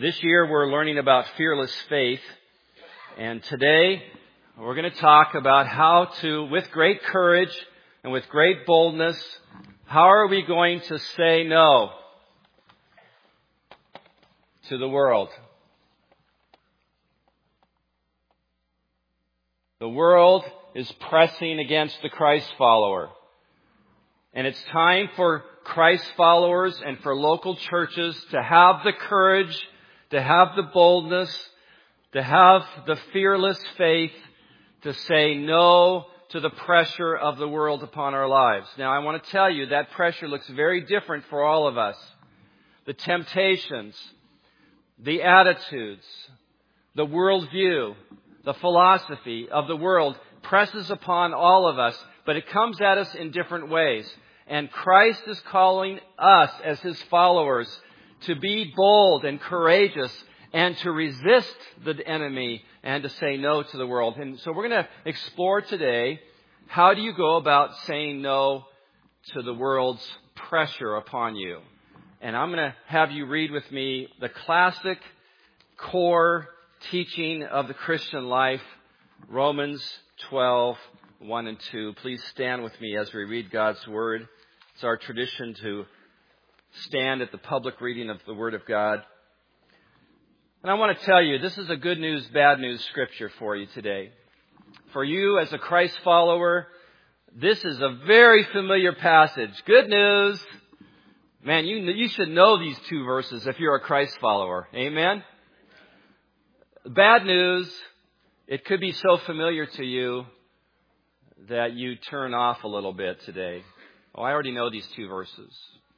This year we're learning about fearless faith, and today we're going to talk about how to, with great courage and with great boldness, how are we going to say no to the world? The world is pressing against the Christ follower. And it's time for Christ followers and for local churches to have the courage, to have the boldness, to have the fearless faith to say no to the pressure of the world upon our lives. Now, I want to tell you that pressure looks very different for all of us. The temptations, the attitudes, the worldview, the philosophy of the world presses upon all of us, but it comes at us in different ways. And Christ is calling us as His followers to be bold and courageous and to resist the enemy and to say no to the world. And so we're going to explore today, how do you go about saying no to the world's pressure upon you? And I'm going to have you read with me the classic core teaching of the Christian life, Romans 12, 1 and 2. Please stand with me as we read God's Word. It's our tradition to stand at the public reading of the Word of God. And I want to tell you, this is a good news, bad news scripture for you today. For you as a Christ follower, this is a very familiar passage. Good news. Man, you should know these two verses if you're a Christ follower. Amen? Bad news, it could be so familiar to you that you turn off a little bit today. Oh, I already know these two verses.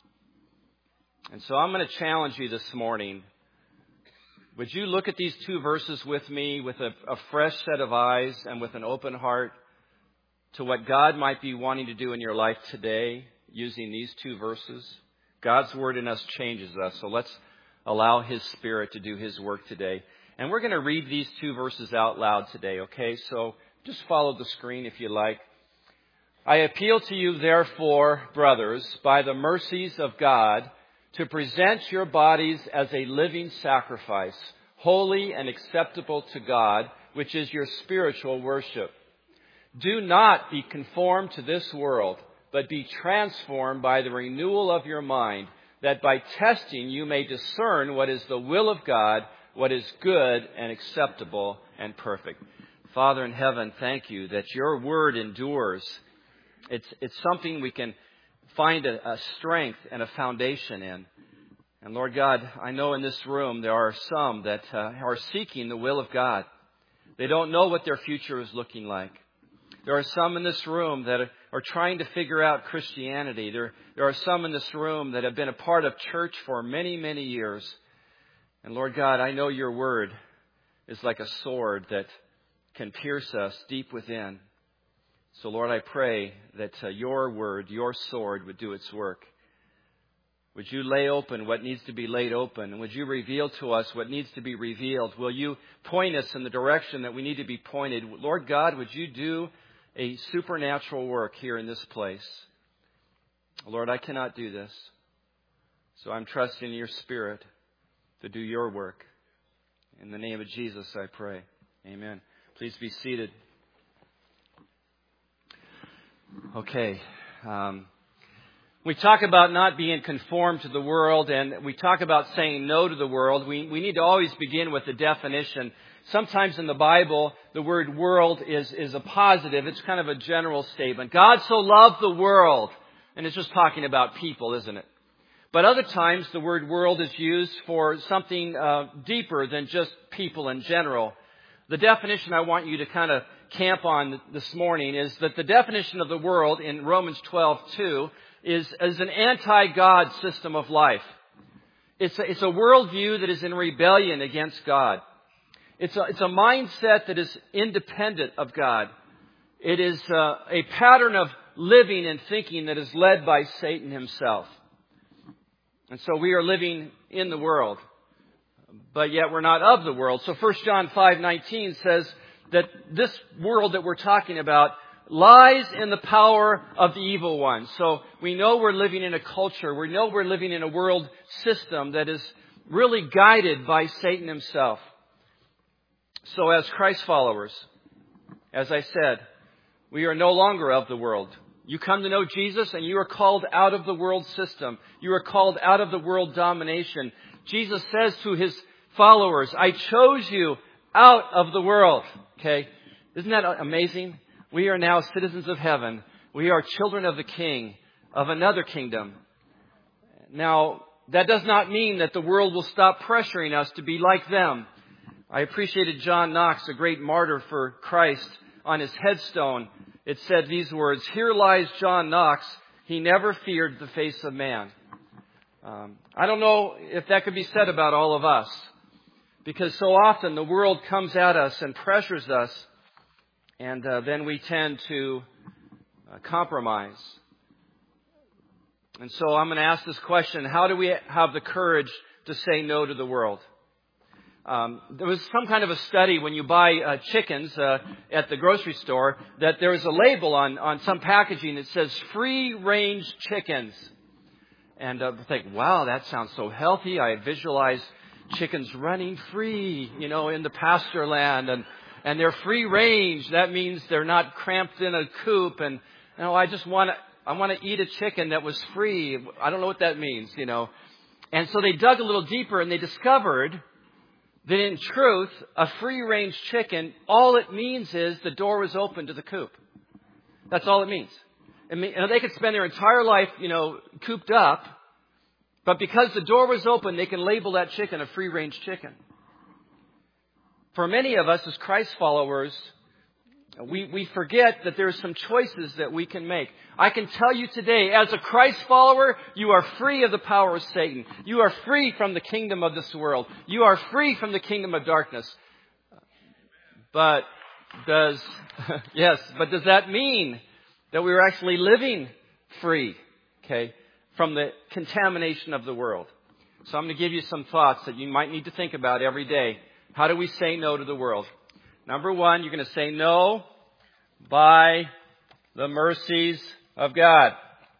And so I'm going to challenge you this morning. Would you look at these two verses with me with a fresh set of eyes and with an open heart to what God might be wanting to do in your life today using these two verses? God's Word in us changes us, so let's allow His Spirit to do His work today. And we're going to read these two verses out loud today, okay? So just follow the screen if you like. I appeal to you, therefore, brothers, by the mercies of God, to present your bodies as a living sacrifice, holy and acceptable to God, which is your spiritual worship. Do not be conformed to this world, but be transformed by the renewal of your mind, that by testing you may discern what is the will of God, what is good and acceptable and perfect. Father in heaven, thank you that your word endures. It's something we can find a strength and a foundation in. And Lord God, I know in this room there are some that are seeking the will of God. They don't know what their future is looking like. There are some in this room that are trying to figure out Christianity. There are some in this room that have been a part of church for many, many years. And Lord God, I know your word is like a sword that can pierce us deep within. So Lord, I pray that your word, your sword would do its work. Would you lay open what needs to be laid open? And would you reveal to us what needs to be revealed? Will you point us in the direction that we need to be pointed? Lord God, would you do a supernatural work here in this place? Lord, I cannot do this. So I'm trusting your Spirit to do your work. In the name of Jesus, I pray. Amen. Please be seated. Okay. We talk about not being conformed to the world, and we talk about saying no to the world. We need to always begin with the definition. Sometimes in the Bible, the word world is a positive. It's kind of a general statement. God so loved the world. And it's just talking about people, isn't it? But other times, the word world is used for something deeper than just people in general. The definition I want you to kind of camp on this morning is that the definition of the world in Romans 12:2 is an anti-God system of life. It's a worldview that is in rebellion against God. It's a mindset that is independent of God. It is a pattern of living and thinking that is led by Satan himself. And so we are living in the world, but yet we're not of the world. So 1 John 5:19 says that this world that we're talking about lies in the power of the evil one. So we know we're living in a culture. We know we're living in a world system that is really guided by Satan himself. So as Christ followers, as I said, we are no longer of the world. You come to know Jesus and you are called out of the world system. You are called out of the world domination. Jesus says to his followers, I chose you out of the world. Okay? Isn't that amazing? We are now citizens of heaven. We are children of the King, of another kingdom. Now, that does not mean that the world will stop pressuring us to be like them. I appreciated John Knox, a great martyr for Christ, on his headstone. It said these words, "Here lies John Knox. He never feared the face of man." I don't know if that could be said about all of us, because so often the world comes at us and pressures us, and then we tend to compromise. And so I'm going to ask this question: how do we have the courage to say no to the world? There was some kind of a study when you buy chickens at the grocery store that there is a label on some packaging that says free-range chickens. And I think, wow, that sounds so healthy. I visualize chickens running free, in the pasture land, and they're free-range. That means they're not cramped in a coop. And I want to eat a chicken that was free. I don't know what that means, And so they dug a little deeper and they discovered that in truth, a free-range chicken, all it means is the door was open to the coop. That's all it means. They could spend their entire life, cooped up, but because the door was open, they can label that chicken a free-range chicken. For many of us as Christ followers, we forget that there are some choices that we can make. I can tell you today, as a Christ follower, you are free of the power of Satan. You are free from the kingdom of this world. You are free from the kingdom of darkness. But does that mean that we are actually living free, from the contamination of the world? So I'm going to give you some thoughts that you might need to think about every day. How do we say no to the world? Number one, you're going to say no by the mercies of God.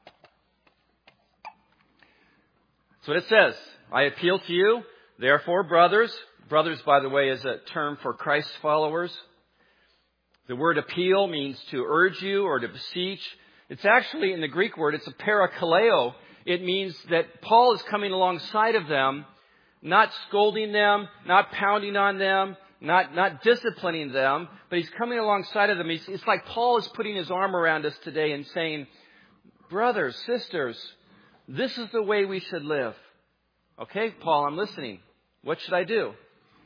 That's what it says. I appeal to you, therefore, brothers. Brothers, by the way, is a term for Christ followers. The word appeal means to urge you or to beseech. It's actually, in the Greek word, it's a parakaleo. It means that Paul is coming alongside of them, not scolding them, not pounding on them, not disciplining them, but he's coming alongside of them. It's like Paul is putting his arm around us today and saying, brothers, sisters, this is the way we should live. Okay, Paul, I'm listening. What should I do?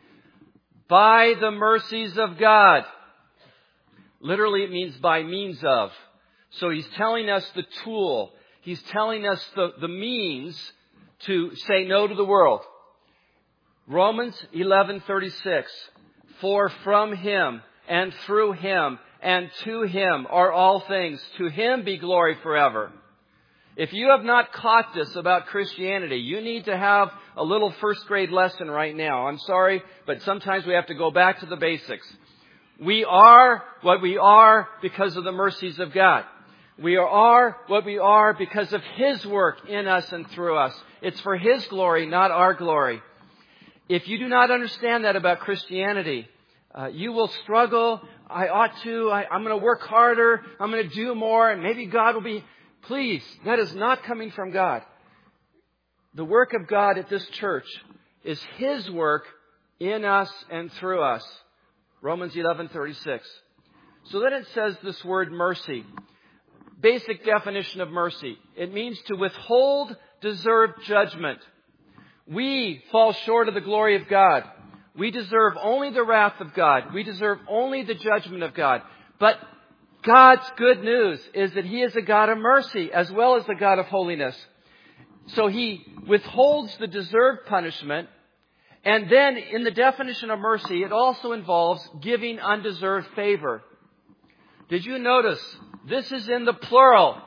By the mercies of God. Literally, it means by means of. So he's telling us the tool. He's telling us the means to say no to the world. Romans 11:36. For from him and through him and to him are all things. To him be glory forever. If you have not caught this about Christianity, you need to have a little first grade lesson right now. I'm sorry, but sometimes we have to go back to the basics. We are what we are because of the mercies of God. We are what we are because of his work in us and through us. It's for his glory, not our glory. If you do not understand that about Christianity, you will struggle. I'm going to work harder. I'm going to do more. And maybe God will be... Please, that is not coming from God. The work of God at this church is his work in us and through us. Romans 11:36. So then it says this word mercy. Basic definition of mercy. It means to withhold deserved judgment. We fall short of the glory of God. We deserve only the wrath of God. We deserve only the judgment of God. But God's good news is that he is a God of mercy as well as the God of holiness. So he withholds the deserved punishment. And then in the definition of mercy, it also involves giving undeserved favor. Did you notice? This is in the plural.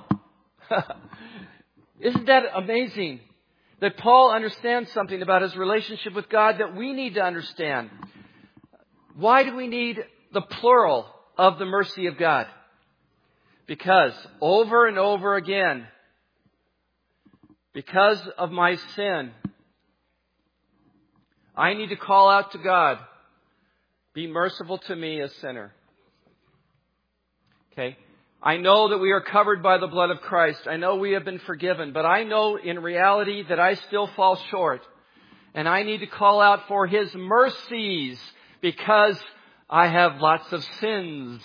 Isn't that amazing? That Paul understands something about his relationship with God that we need to understand. Why do we need the plural of the mercy of God? Because over and over again, because of my sin, I need to call out to God, be merciful to me, a sinner. Okay? I know that we are covered by the blood of Christ. I know we have been forgiven, but I know in reality that I still fall short. And I need to call out for His mercies because I have lots of sins.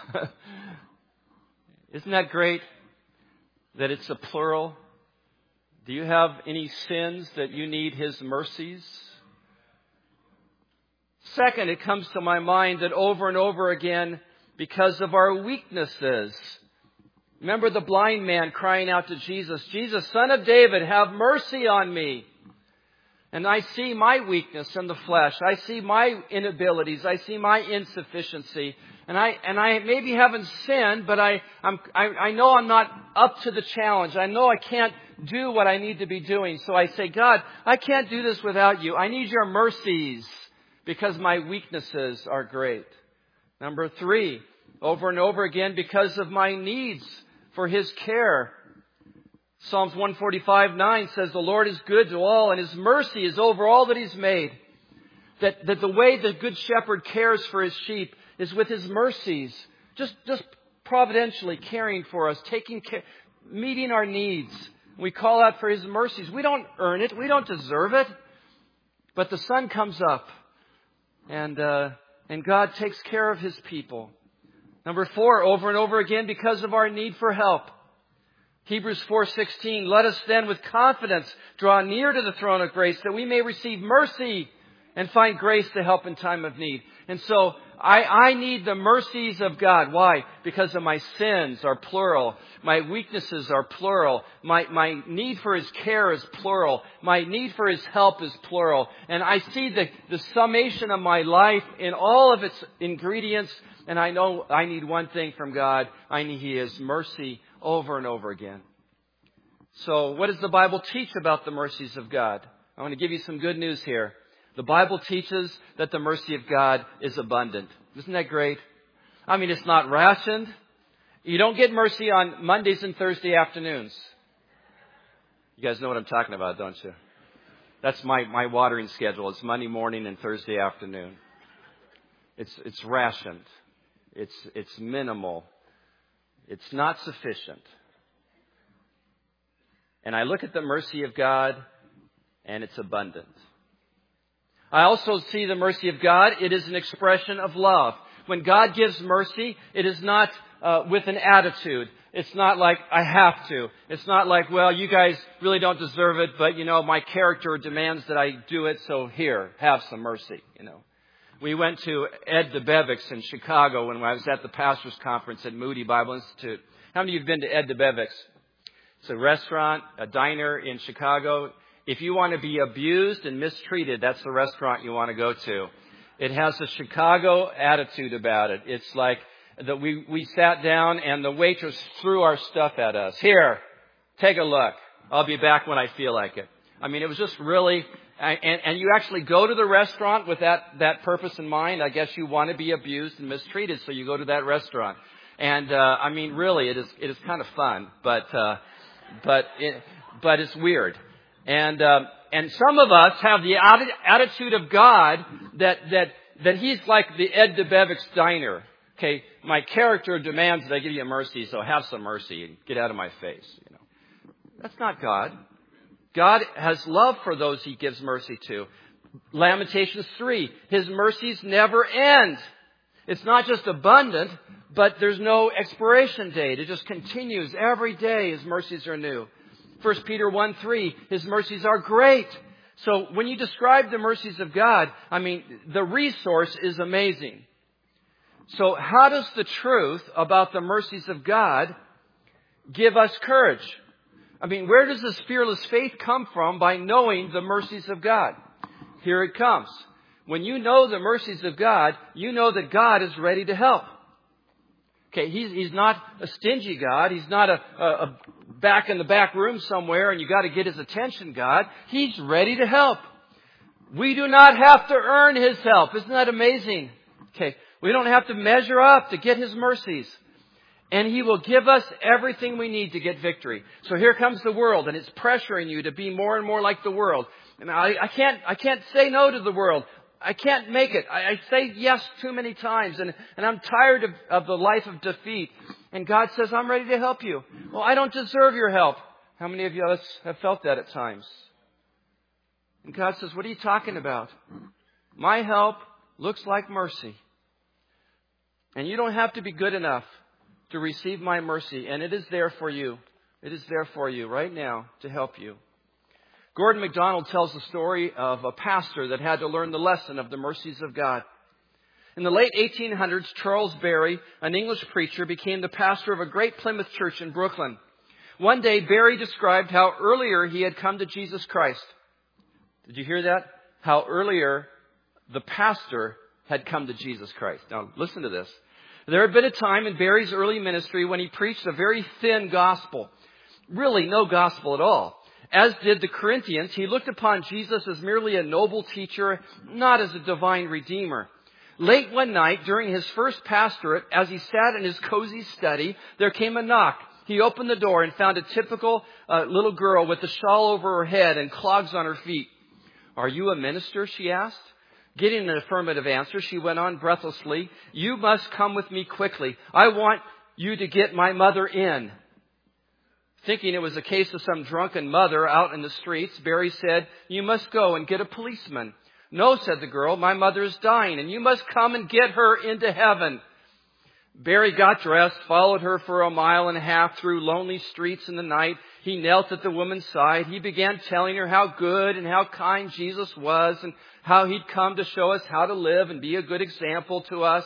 Isn't that great that it's a plural? Do you have any sins that you need His mercies? Second, it comes to my mind that over and over again, because of our weaknesses. Remember the blind man crying out to Jesus, Jesus, Son of David, have mercy on me. And I see my weakness in the flesh. I see my inabilities. I see my insufficiency. And I maybe haven't sinned, but I know I'm not up to the challenge. I know I can't do what I need to be doing. So I say, God, I can't do this without you. I need your mercies because my weaknesses are great. Number 3, over and over again, because of my needs for His care. Psalms 145:9 says, the Lord is good to all, and His mercy is over all that He's made. That the way the Good Shepherd cares for His sheep is with His mercies. Just providentially caring for us, taking care, meeting our needs. We call out for His mercies. We don't earn it. We don't deserve it. But the sun comes up, and God takes care of His people. Number 4, over and over again, because of our need for help. Hebrews 4:16, let us then with confidence draw near to the throne of grace that we may receive mercy and find grace to help in time of need. And so I need the mercies of God. Why? Because of my sins are plural. My weaknesses are plural. My need for His care is plural. My need for His help is plural. And I see the summation of my life in all of its ingredients. And I know I need one thing from God. I need His mercy over and over again. So what does the Bible teach about the mercies of God? I want to give you some good news here. The Bible teaches that the mercy of God is abundant. Isn't that great? I mean, it's not rationed. You don't get mercy on Mondays and Thursday afternoons. You guys know what I'm talking about, don't you? That's my watering schedule. It's Monday morning and Thursday afternoon. It's rationed. It's minimal. It's not sufficient. And I look at the mercy of God, and it's abundant. I also see the mercy of God. It is an expression of love. When God gives mercy, it is not with an attitude. It's not like, I have to. It's not like, well, you guys really don't deserve it, but, my character demands that I do it, so here, have some mercy, We went to Ed DeBevick's in Chicago when I was at the pastor's conference at Moody Bible Institute. How many of you have been to Ed DeBevick's? It's a restaurant, a diner in Chicago. If you want to be abused and mistreated, that's the restaurant you want to go to. It has a Chicago attitude about it. It's like that we sat down and the waitress threw our stuff at us. Here, take a look. I'll be back when I feel like it. I mean, it was just really... And you actually go to the restaurant with that purpose in mind. I guess you want to be abused and mistreated, so you go to that restaurant. And really, it is kind of fun, but it's weird. And some of us have the attitude of God that He's like the Ed DeBevick's diner. Okay, my character demands that I give you mercy, so have some mercy and get out of my face. That's not God. God has love for those He gives mercy to. Lamentations 3, His mercies never end. It's not just abundant, but there's no expiration date. It just continues every day. His mercies are new. 1 Peter 1:3, His mercies are great. So when you describe the mercies of God, the resource is amazing. So how does the truth about the mercies of God give us courage? Where does this fearless faith come from by knowing the mercies of God? Here it comes. When you know the mercies of God, you know that God is ready to help. Okay, He's not a stingy God. He's not a back in the back room somewhere and you got to get His attention God. He's ready to help. We do not have to earn His help. Isn't that amazing? Okay, we don't have to measure up to get His mercies. And He will give us everything we need to get victory. So here comes the world, and it's pressuring you to be more and more like the world. And I can't say no to the world. I can't make it. I say yes too many times, and I'm tired of the life of defeat. And God says, I'm ready to help you. Well, I don't deserve your help. How many of you have felt that at times? And God says, what are you talking about? My help looks like mercy. And you don't have to be good enough to receive my mercy. And it is there for you. It is there for you right now to help you. Gordon MacDonald tells the story of a pastor that had to learn the lesson of the mercies of God. In the late 1800s, Charles Barry, an English preacher, became the pastor of a great Plymouth church in Brooklyn. One day, Barry described how earlier he had come to Jesus Christ. Did you hear that? How earlier the pastor had come to Jesus Christ. Now, listen to this. There had been a time in Barry's early ministry when he preached a very thin gospel. Really, no gospel at all. As did the Corinthians, he looked upon Jesus as merely a noble teacher, not as a divine redeemer. Late one night, during his first pastorate, as he sat in his cozy study, there came a knock. He opened the door and found a typical little girl with a shawl over her head and clogs on her feet. Are you a minister? She asked. Getting an affirmative answer, she went on breathlessly. You must come with me quickly. I want you to get my mother in. Thinking it was a case of some drunken mother out in the streets, Barry said, you must go and get a policeman. No, said the girl, my mother is dying and you must come and get her into heaven. Barry got dressed, followed her for a mile and a half through lonely streets in the night. He knelt at the woman's side. He began telling her how good and how kind Jesus was and how he'd come to show us how to live and be a good example to us.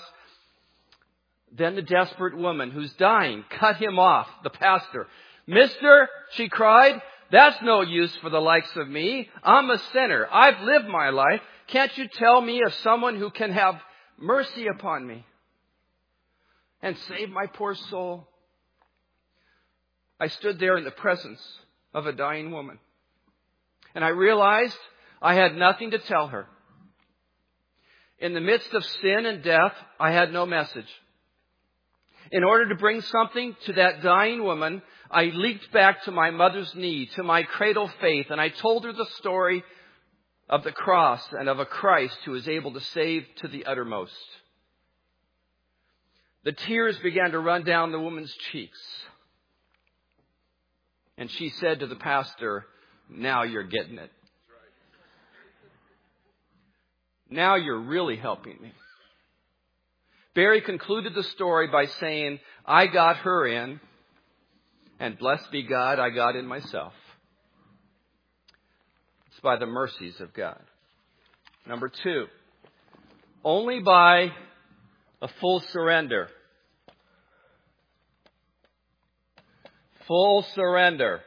Then the desperate woman who's dying cut him off, the pastor. Mister, she cried, that's no use for the likes of me. I'm a sinner. I've lived my life. Can't you tell me of someone who can have mercy upon me and save my poor soul? I stood there in the presence of a dying woman, and I realized I had nothing to tell her. In the midst of sin and death, I had no message. In order to bring something to that dying woman, I leaped back to my mother's knee, to my cradle faith, and I told her the story of the cross and of a Christ who is able to save to the uttermost. The tears began to run down the woman's cheeks. And she said to the pastor, now you're getting it. Now you're really helping me. Barry concluded the story by saying, I got her in, and blessed be God, I got in myself. It's by the mercies of God. Number 2, only by a full surrender. Full surrender.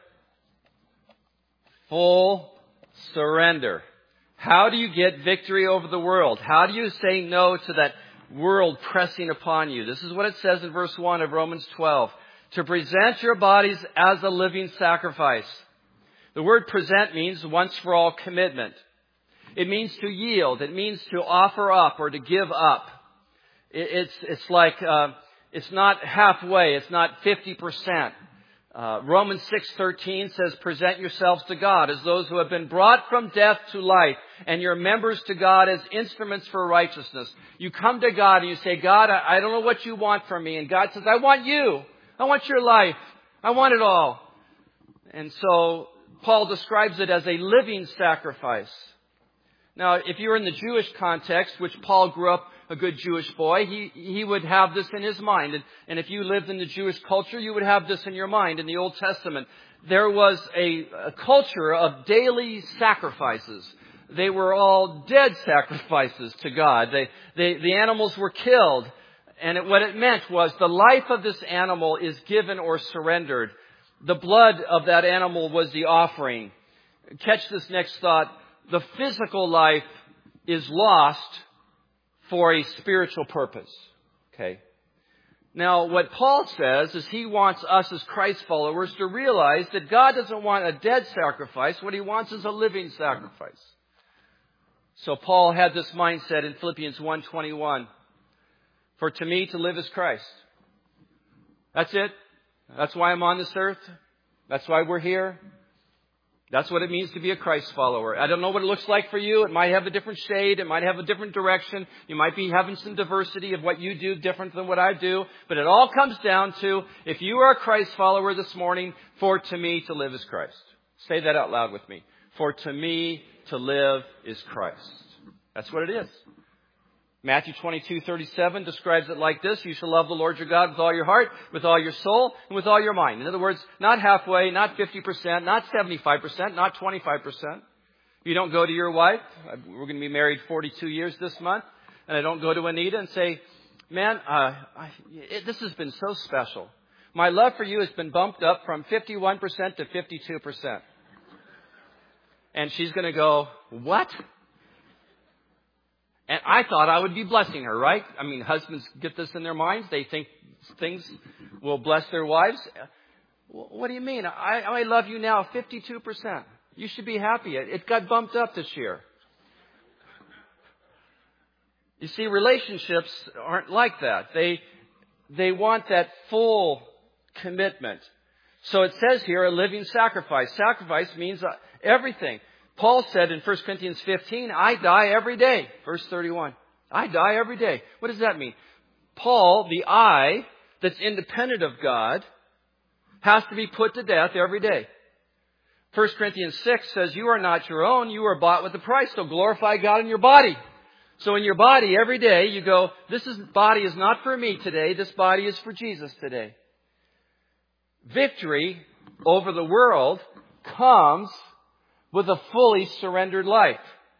Full surrender. How do you get victory over the world? How do you say no to that world pressing upon you? This is what it says in verse 1 of Romans 12. To present your bodies as a living sacrifice. The word present means once for all commitment. It means to yield. It means to offer up or to give up. It's like, it's not halfway. It's not 50%. Romans 6:13 says, present yourselves to God as those who have been brought from death to life, and your members to God as instruments for righteousness. You come to God and you say, God, I don't know what you want from me. And God says, I want you. I want your life. I want it all. And so Paul describes it as a living sacrifice. Now, if you're in the Jewish context, which Paul grew up a good Jewish boy, he would have this in his mind. And if you lived in the Jewish culture, you would have this in your mind. In the Old Testament, there was a culture of daily sacrifices. They were all dead sacrifices to God. The animals were killed. And what it meant was the life of this animal is given or surrendered. The blood of that animal was the offering. Catch this next thought. The physical life is lost for a spiritual purpose. Okay. Now, what Paul says is he wants us as Christ followers to realize that God doesn't want a dead sacrifice. What he wants is a living sacrifice. So Paul had this mindset in Philippians 1:21. For to me to live is Christ. That's it. That's why I'm on this earth. That's why we're here. That's what it means to be a Christ follower. I don't know what it looks like for you. It might have a different shade. It might have a different direction. You might be having some diversity of what you do different than what I do. But it all comes down to, if you are a Christ follower this morning, for to me to live is Christ. Say that out loud with me. For to me to live is Christ. That's what it is. Matthew 22:37 describes it like this. You shall love the Lord your God with all your heart, with all your soul, and with all your mind. In other words, not halfway, not 50%, not 75%, not 25%. You don't go to your wife. We're going to be married 42 years this month. And I don't go to Anita and say, man, this has been so special. My love for you has been bumped up from 51% to 52%. And she's going to go, what? And I thought I would be blessing her, right? I mean, husbands get this in their minds. They think things will bless their wives. What do you mean? I love you now 52%. You should be happy. It got bumped up this year. You see, relationships aren't like that. They want that full commitment. So it says here, a living sacrifice. Sacrifice means everything. Paul said in 1 Corinthians 15, I die every day. Verse 31. I die every day. What does that mean? Paul, the I that's independent of God, has to be put to death every day. 1 Corinthians 6 says, you are not your own. You are bought with a price. So glorify God in your body. So in your body every day you go, body is not for me today. This body is for Jesus today. Victory over the world comes with a fully surrendered life.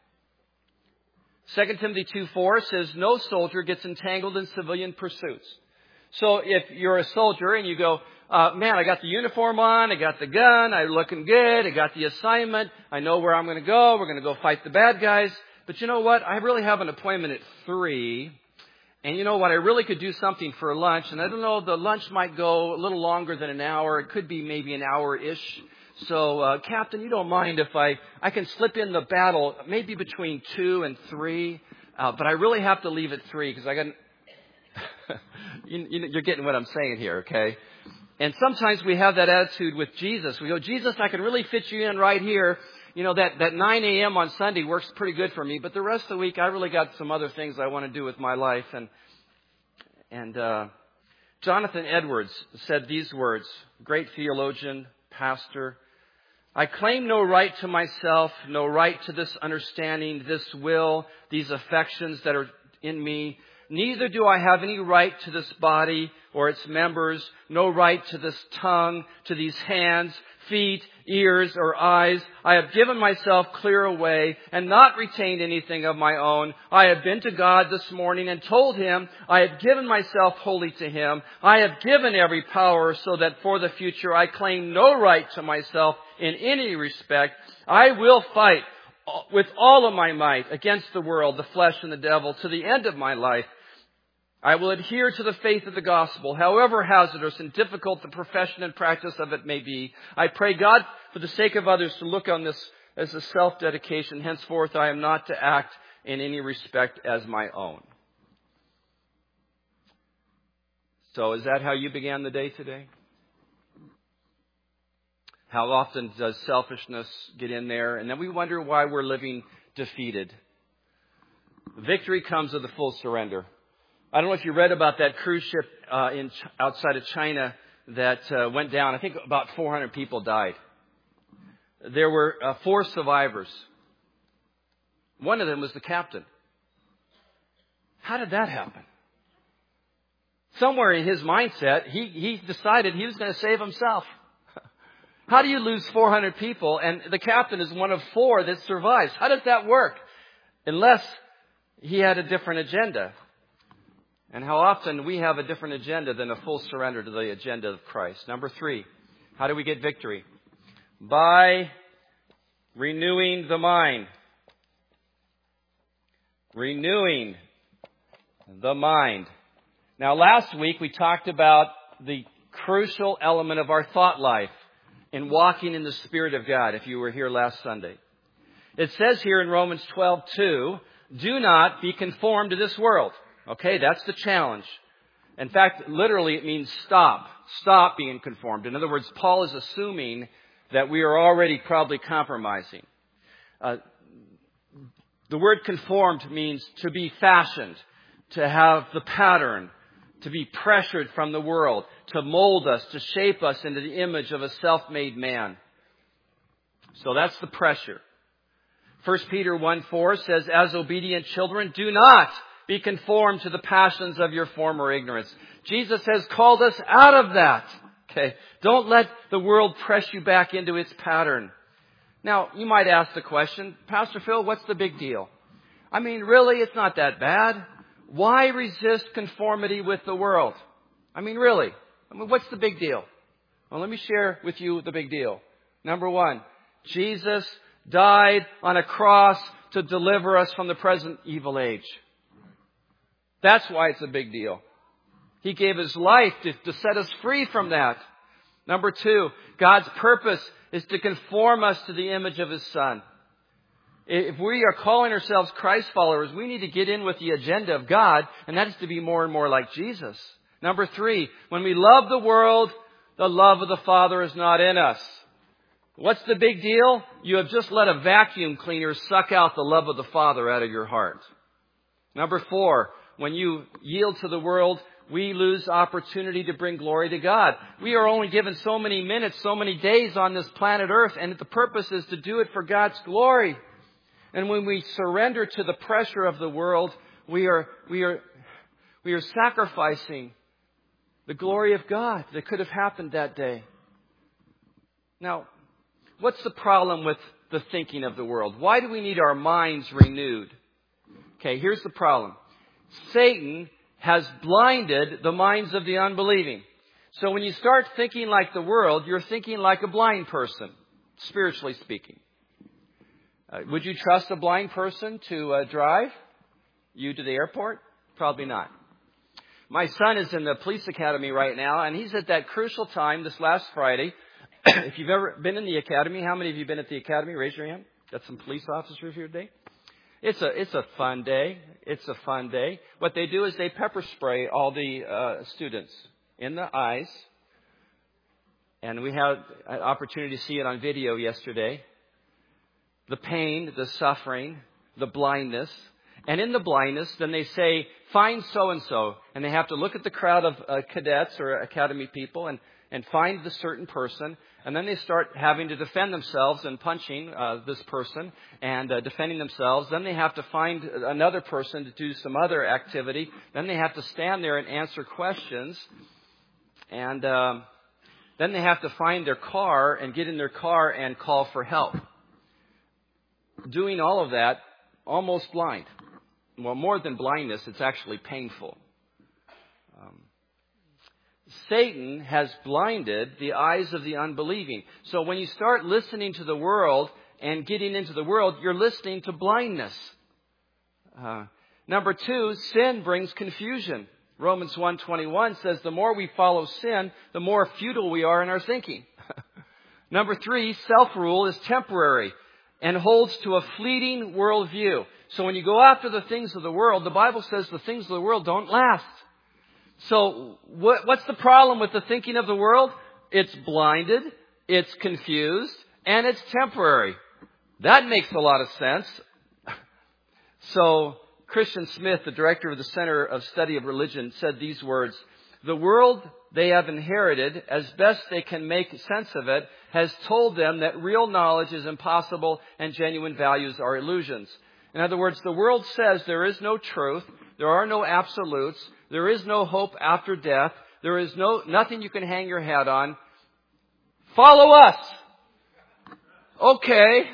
2 Timothy 2:4 says, no soldier gets entangled in civilian pursuits. So if you're a soldier and you go, man, I got the uniform on, I got the gun, I'm looking good, I got the assignment, I know where I'm going to go, we're going to go fight the bad guys. But you know what? I really have an appointment at 3. And you know what? I really could do something for lunch. And I don't know, the lunch might go a little longer than an hour. It could be maybe an hour-ish. So, Captain, you don't mind if I can slip in the battle maybe between 2 and 3. But I really have to leave at 3 because I got... You're getting what I'm saying here, okay? And sometimes we have that attitude with Jesus. We go, Jesus, I can really fit you in right here. You know, that 9 a.m. on Sunday works pretty good for me. But the rest of the week, I really got some other things I want to do with my life. And Jonathan Edwards said these words, great theologian, pastor. I claim no right to myself, no right to this understanding, this will, these affections that are in me. Neither do I have any right to this body or its members, no right to this tongue, to these hands, feet, ears, or eyes. I have given myself clear away and not retained anything of my own. I have been to God this morning and told Him I have given myself wholly to Him. I have given every power so that for the future I claim no right to myself in any respect. I will fight with all of my might against the world, the flesh, and the devil to the end of my life. I will adhere to the faith of the gospel, however hazardous and difficult the profession and practice of it may be. I pray God, for the sake of others, to look on this as a self-dedication. Henceforth, I am not to act in any respect as my own. So is that how you began the day today? How often does selfishness get in there? And then we wonder why we're living defeated. Victory comes with a full surrender. I don't know if you read about that cruise ship outside of China that went down. I think about 400 people died. There were 4 survivors. One of them was the captain. How did that happen? Somewhere in his mindset, he decided he was going to save himself. How do you lose 400 people and the captain is one of 4 that survives? How does that work? Unless he had a different agenda. And how often we have a different agenda than a full surrender to the agenda of Christ. Number 3, how do we get victory? By renewing the mind. Renewing the mind. Now, last week we talked about the crucial element of our thought life in walking in the Spirit of God, if you were here last Sunday. It says here in Romans 12:2, do not be conformed to this world. Okay, that's the challenge. In fact, literally it means stop. Stop being conformed. In other words, Paul is assuming that we are already probably compromising. The word conformed means to be fashioned, to have the pattern, to be pressured from the world, to mold us, to shape us into the image of a self-made man. So that's the pressure. 1 Peter 1:4 says, as obedient children, do not be conformed to the passions of your former ignorance. Jesus has called us out of that. Okay. Don't let the world press you back into its pattern. Now, you might ask the question, Pastor Phil, what's the big deal? I mean, really, it's not that bad. Why resist conformity with the world? I mean, really. I mean, what's the big deal? Well, let me share with you the big deal. Number one, Jesus died on a cross to deliver us from the present evil age. That's why it's a big deal. He gave His life to set us free from that. Number two, God's purpose is to conform us to the image of His Son. If we are calling ourselves Christ followers, we need to get in with the agenda of God, and that is to be more and more like Jesus. Number three, when we love the world, the love of the Father is not in us. What's the big deal? You have just let a vacuum cleaner suck out the love of the Father out of your heart. Number four, when you yield to the world, we lose opportunity to bring glory to God. We are only given so many minutes, so many days on this planet Earth, and the purpose is to do it for God's glory. And when we surrender to the pressure of the world, we are sacrificing the glory of God that could have happened that day. Now, what's the problem with the thinking of the world? Why do we need our minds renewed? Okay, here's the problem. Satan has blinded the minds of the unbelieving. So when you start thinking like the world, you're thinking like a blind person, spiritually speaking. Would you trust a blind person to drive you to the airport? Probably not. My son is in the police academy right now, and he's at that crucial time this last Friday. If you've ever been in the academy, how many of you have been at the academy? Raise your hand. Got some police officers here today. It's a fun day. It's a fun day. What they do is they pepper spray all the students in the eyes. And we had an opportunity to see it on video yesterday. The pain, the suffering, the blindness. And in the blindness, then they say, find so-and-so. And they have to look at the crowd of cadets or academy people and find the certain person. And then they start having to defend themselves and punching this person and defending themselves. Then they have to find another person to do some other activity. Then they have to stand there and answer questions. And then they have to find their car and get in their car and call for help. Doing all of that, almost blind. Well, more than blindness, it's actually painful. Satan has blinded the eyes of the unbelieving. So when you start listening to the world and getting into the world, you're listening to blindness. Number two, sin brings confusion. Romans 1:21 says the more we follow sin, the more futile we are in our thinking. Number three, self-rule is temporary and holds to a fleeting worldview. So when you go after the things of the world, the Bible says the things of the world don't last. So what's the problem with the thinking of the world? It's blinded, it's confused, and it's temporary. That makes a lot of sense. So Christian Smith, the director of the Center of Study of Religion, said these words: the world they have inherited, as best they can make sense of it, has told them that real knowledge is impossible and genuine values are illusions. In other words, the world says there is no truth, there are no absolutes, there is no hope after death, there is nothing you can hang your hat on. Follow us! Okay.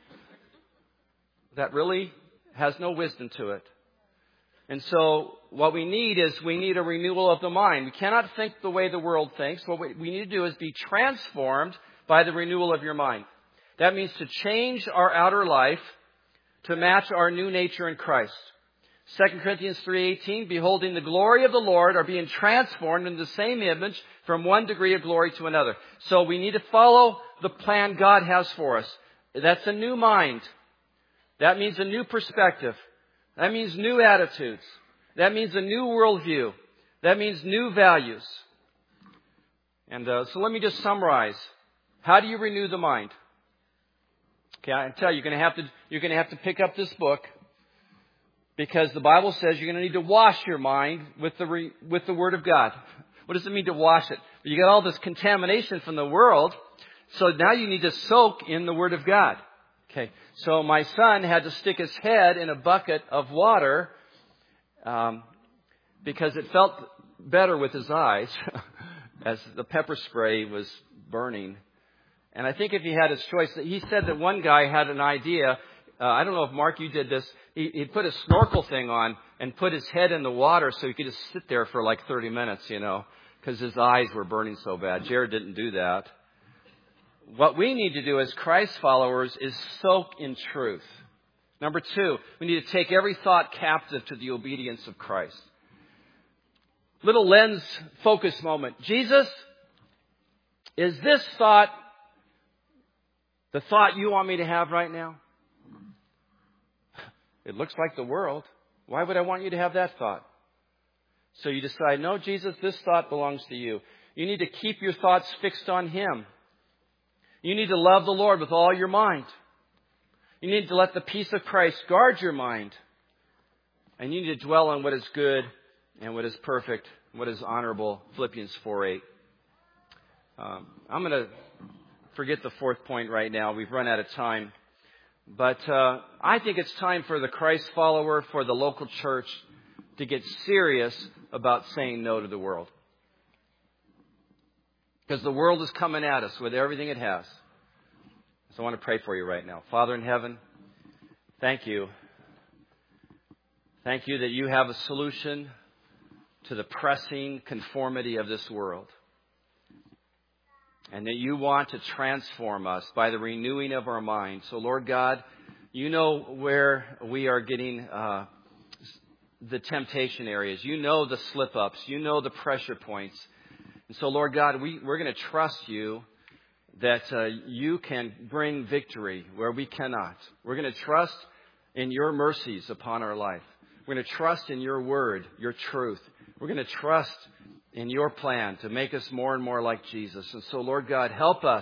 That really has no wisdom to it. And so what we need a renewal of the mind. We cannot think the way the world thinks. What we need to do is be transformed by the renewal of your mind. That means to change our outer life to match our new nature in Christ. 2 Corinthians 3:18, beholding the glory of the Lord, are being transformed into the same image from one degree of glory to another. So we need to follow the plan God has for us. That's a new mind. That means a new perspective. That means new attitudes. That means a new worldview. That means new values. And so let me just summarize. How do you renew the mind? Okay, I tell you, you're going to have to pick up this book, because the Bible says you're going to need to wash your mind with the Word of God. What does it mean to wash it? You got all this contamination from the world, so now you need to soak in the Word of God. Okay, so my son had to stick his head in a bucket of water because it felt better with his eyes as the pepper spray was burning. And I think if he had his choice, he said that one guy had an idea. I don't know if, Mark, you did this. He put a snorkel thing on and put his head in the water so he could just sit there for like 30 minutes, because his eyes were burning so bad. Jared didn't do that. What we need to do as Christ followers is soak in truth. Number 2, we need to take every thought captive to the obedience of Christ. Little lens focus moment. Jesus, is this thought the thought you want me to have right now? It looks like the world. Why would I want you to have that thought? So you decide, no, Jesus, this thought belongs to you. You need to keep your thoughts fixed on Him. You need to love the Lord with all your mind. You need to let the peace of Christ guard your mind. And you need to dwell on what is good and what is perfect, what is honorable. Philippians 4:8. I'm going to forget the 4th point right now. We've run out of time. But I think it's time for the Christ follower, for the local church, to get serious about saying no to the world. Because the world is coming at us with everything it has. So I want to pray for you right now. Father in heaven, thank you. Thank you that you have a solution to the pressing conformity of this world. And that you want to transform us by the renewing of our mind. So, Lord God, you know where we are getting the temptation areas. You know the slip-ups. You know the pressure points. And so, Lord God, we're going to trust you that you can bring victory where we cannot. We're going to trust in your mercies upon our life. We're going to trust in your word, your truth. We're going to trust in your plan to make us more and more like Jesus. And so, Lord God, help us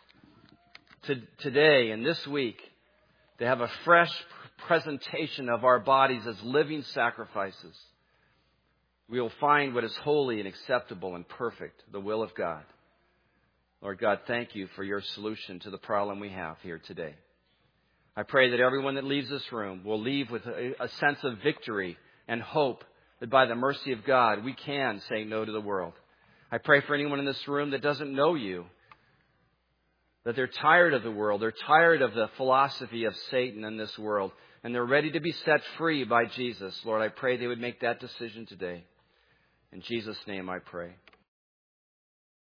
today and this week to have a fresh presentation of our bodies as living sacrifices. We will find what is holy and acceptable and perfect, the will of God. Lord God, thank you for your solution to the problem we have here today. I pray that everyone that leaves this room will leave with a sense of victory and hope that by the mercy of God, we can say no to the world. I pray for anyone in this room that doesn't know you, that they're tired of the world. They're tired of the philosophy of Satan in this world, and they're ready to be set free by Jesus. Lord, I pray they would make that decision today. In Jesus' name I pray.